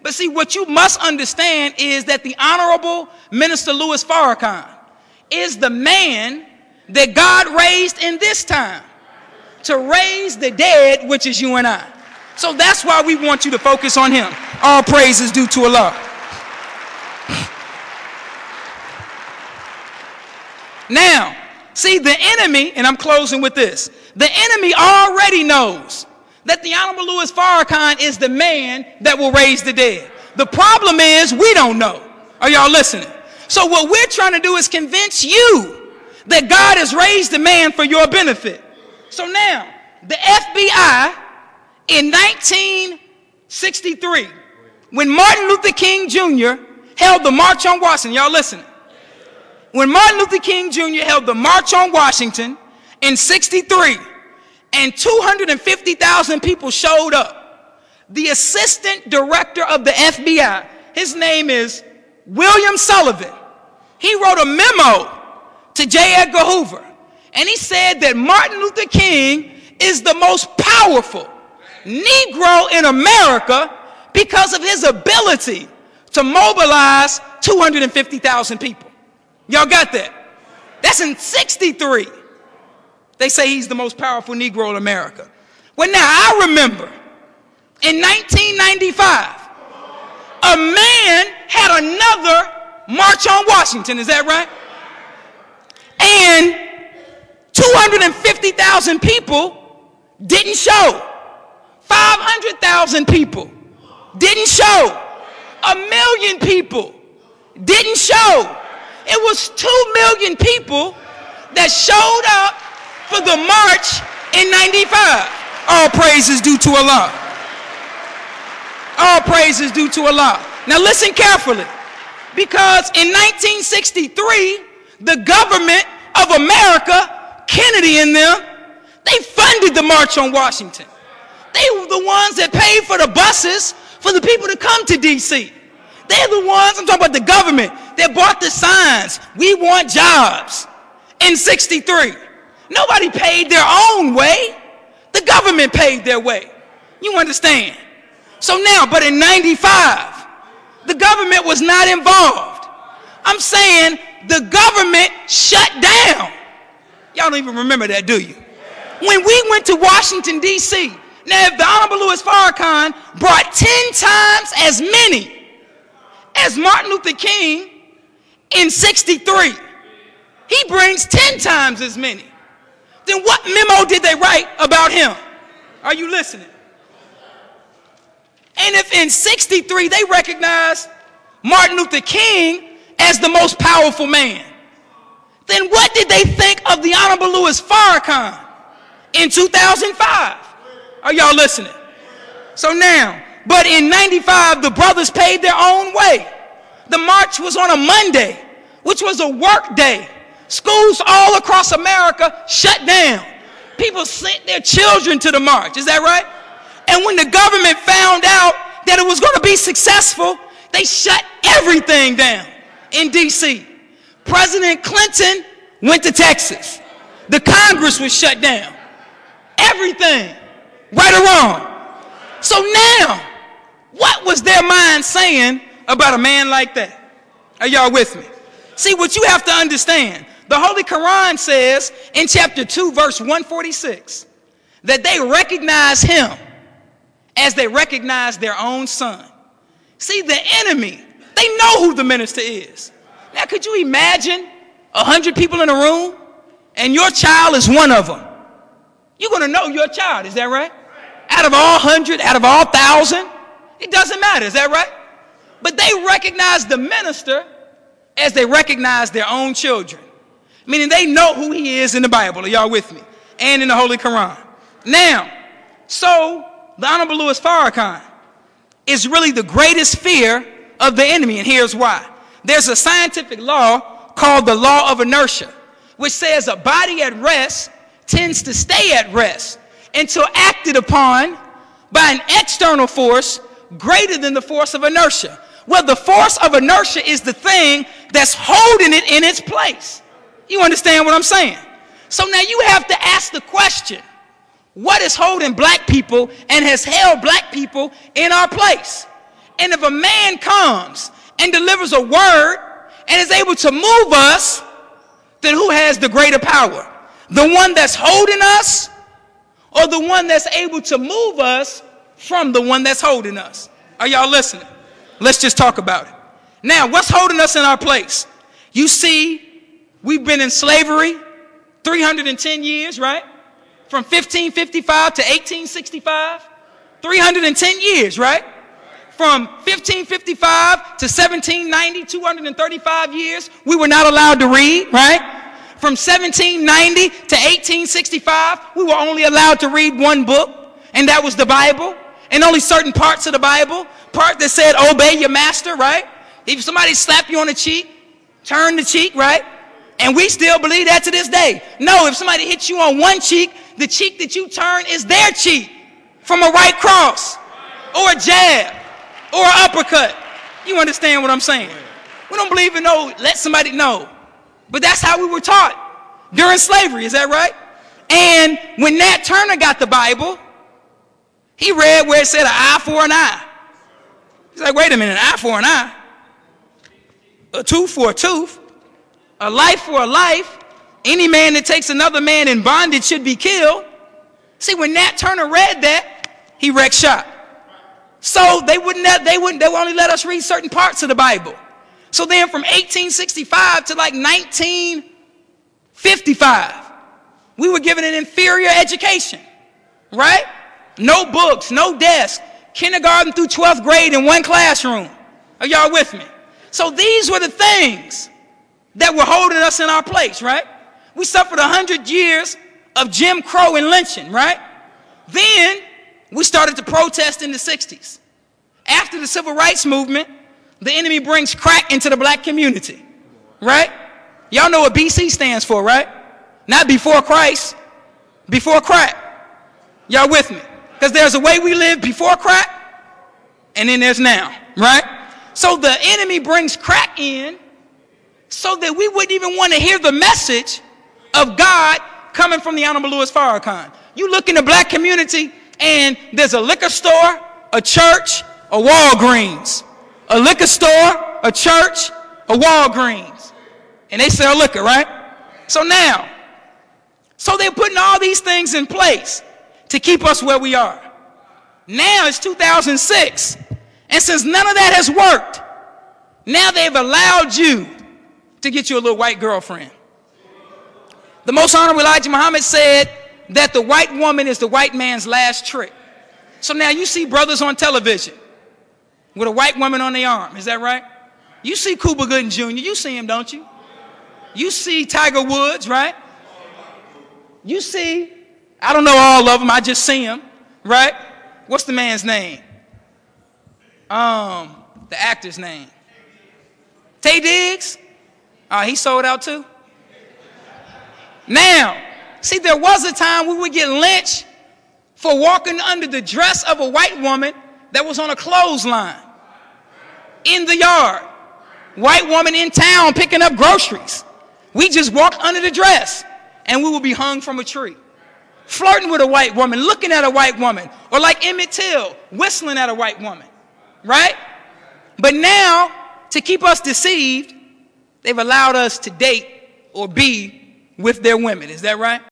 But see, what you must understand is that the Honorable Minister Louis Farrakhan is the man that God raised in this time to raise the dead, which is you and I. So that's why we want you to focus on him. All praise is due to Allah. Now, see, the enemy, and I'm closing with this, the enemy already knows that the Honorable Louis Farrakhan is the man that will raise the dead. The problem is we don't know. Are y'all listening? So what we're trying to do is convince you that God has raised the man for your benefit. So now, the FBI in 1963, when Martin Luther King Jr. held the March on Washington, y'all listening? When Martin Luther King Jr. held the March on Washington in 63, and 250,000 people showed up, the assistant director of the FBI, his name is William Sullivan, he wrote a memo to J. Edgar Hoover, and he said that Martin Luther King is the most powerful Negro in America because of his ability to mobilize 250,000 people. Y'all got that? That's in 63. They say he's the most powerful Negro in America. Well, now I remember in 1995, a man had another March on Washington. Is that right? And 250,000 people didn't show. 500,000 people didn't show. 1 million people didn't show. It was 2 million people that showed up for the march in 95. All praise is due to Allah. All praise is due to Allah. Now listen carefully, because in 1963, the government of America, Kennedy and them, they funded the March on Washington. They were the ones that paid for the buses for the people to come to D.C. They're the ones, I'm talking about the government, that bought the signs, "We want jobs," in 63. Nobody paid their own way. The government paid their way. You understand? So now, but in 95, the government was not involved. I'm saying the government shut down. Y'all don't even remember that, do you? When we went to Washington, D.C., now if the Honorable Louis Farrakhan brought 10 times as many as Martin Luther King in 63, he brings 10 times as many. Then what memo did they write about him? Are you listening? And if in 63 they recognized Martin Luther King as the most powerful man, then what did they think of the Honorable Louis Farrakhan in 2005? Are y'all listening? So now, but in 95, the brothers paid their own way. The march was on a Monday, which was a work day. Schools all across America shut down. People sent their children to the march. Is that right? And when the government found out that it was going to be successful, they shut everything down in D.C. President Clinton went to Texas. The Congress was shut down. Everything, right or wrong. So now, what was their mind saying about a man like that? Are y'all with me? See, what you have to understand, the Holy Quran says in chapter 2, verse 146, that they recognize him as they recognize their own son. See, the enemy, they know who the minister is. Now, could you imagine 100 people in a room and your child is one of them? You're going to know your child, is that right? Out of all 100, out of all 1,000, it doesn't matter, is that right? But they recognize the minister as they recognize their own children. Meaning they know who he is in the Bible. Are y'all with me? And in the Holy Quran. Now, so the Honorable Louis Farrakhan is really the greatest fear of the enemy, and here's why. There's a scientific law called the law of inertia, which says a body at rest tends to stay at rest until acted upon by an external force greater than the force of inertia. Well, the force of inertia is the thing that's holding it in its place. You understand what I'm saying? So now you have to ask the question, what is holding black people and has held black people in our place? And if a man comes and delivers a word and is able to move us, then who has the greater power? The one that's holding us, or the one that's able to move us from the one that's holding us? Are y'all listening? Let's just talk about it. Now, what's holding us in our place? You see, we've been in slavery 310 years, right? From 1555 to 1865. 310 years, right? From 1555 to 1790, 235 years, we were not allowed to read, right? From 1790 to 1865, we were only allowed to read one book, and that was the Bible, and only certain parts of the Bible. Part that said, obey your master, right? If somebody slapped you on the cheek, turn the cheek, right? And we still believe that to this day. No, if somebody hits you on one cheek, the cheek that you turn is their cheek, from a right cross, or a jab, or an uppercut. You understand what I'm saying? We don't believe in no, let somebody know. But that's how we were taught during slavery, is that right? And when Nat Turner got the Bible, he read where it said an eye for an eye. He's like, wait a minute, an eye for an eye? A tooth for a tooth? A life for a life? Any man that takes another man in bondage should be killed. See, when Nat Turner read that, he wrecked shop. So they would only let us read certain parts of the Bible. So then from 1865 to like 1955, we were given an inferior education, right? No books, no desk, kindergarten through 12th grade in one classroom. Are y'all with me? So these were the things that were holding us in our place, right? We suffered 100 years of Jim Crow and lynching, right? Then we started to protest in the 60s. After the civil rights movement, the enemy brings crack into the black community, right? Y'all know what BC stands for, right? Not before Christ, before crack. Y'all with me? Because there's a way we lived before crack, and then there's now, right? So the enemy brings crack in so that we wouldn't even want to hear the message of God coming from the Honorable Louis Farrakhan. You look in the black community, and there's a liquor store, a church, a Walgreens. A liquor store, a church, a Walgreens. And they sell liquor, right? So they're putting all these things in place to keep us where we are. Now it's 2006. And since none of that has worked, now they've allowed you to get you a little white girlfriend. The Most Honorable Elijah Muhammad said that the white woman is the white man's last trick. So now you see brothers on television with a white woman on their arm. Is that right? You see Cuba Gooding Jr. You see him, don't you? You see Tiger Woods, right? You see, I don't know all of them. I just see him, right? What's the man's name? The actor's name. Taye Diggs? He sold out too? Now, see, there was a time we would get lynched for walking under the dress of a white woman that was on a clothesline in the yard. White woman in town picking up groceries. We just walked under the dress and we would be hung from a tree. Flirting with a white woman, looking at a white woman, or like Emmett Till, whistling at a white woman, right? But now, to keep us deceived, they've allowed us to date or be with their women. Is that right?